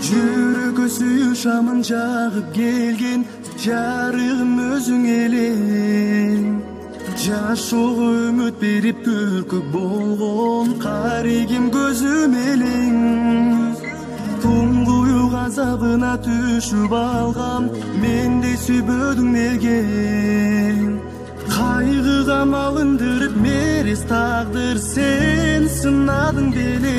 Жүрөгкө сүйүү шамын жагып келген жарыгым өзүң элең. Жашоого үмүт берип күркүк болгон каригим көзүм элең. Туңгуюк азабына түшүп алгам мендей сүйбөдүң неге? Кайгыга малындырып мерез тагдыр сен сынадың беле.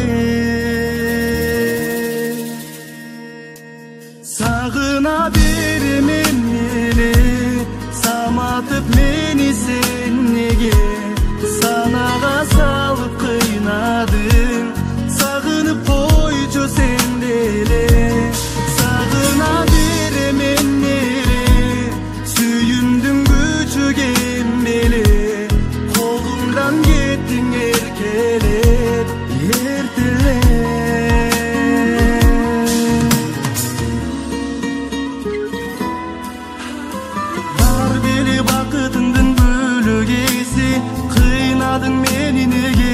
Сагына беремен эле саматып мени сен неге? Санага салып кыйнадың сагынып койчу сен деле. Сагына беремен эле сүйүмдүң күчүген беле. Колумдан кеттиң эркелеп эртелеп. Бакытыңдын бөлөгеси кыйнадың мени неге?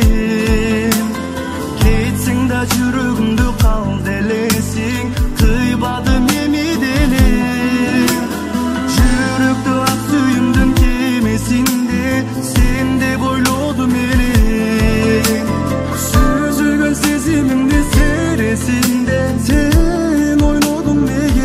Кетсең да жүрөгүмдү калделесиң, кыйбадым эми деле. Жүрөктү ак сүйүмдүн кемесинде сен деп ойлодум эле. Сүзүлгөн сезимимди сересинде сен ойнодуң неге?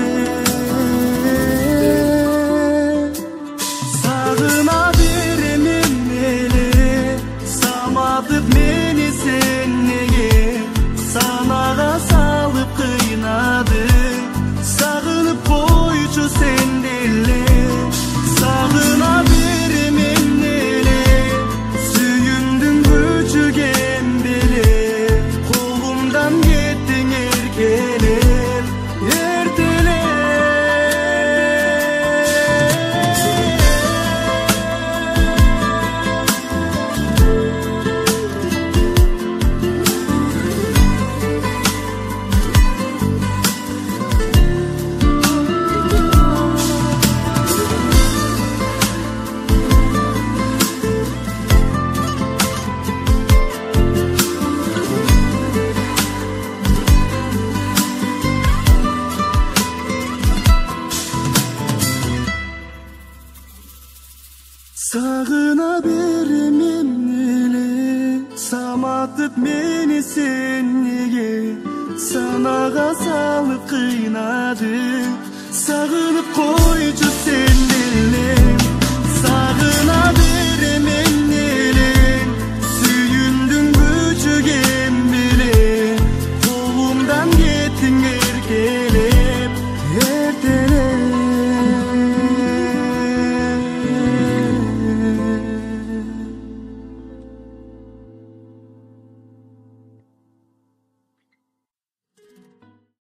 Сагына беремен эле саматып мени сен неге? Санага салып кыйнадың сагынып койчу сен деле. Сагына беремен эле сүйүмдүң күчүген беле. Колумдан кеттиң эркелеп эртелеп. Сагына беремен эле саматып мени сен неге? Санага салып кыйнадың сагынып койчу сен деле.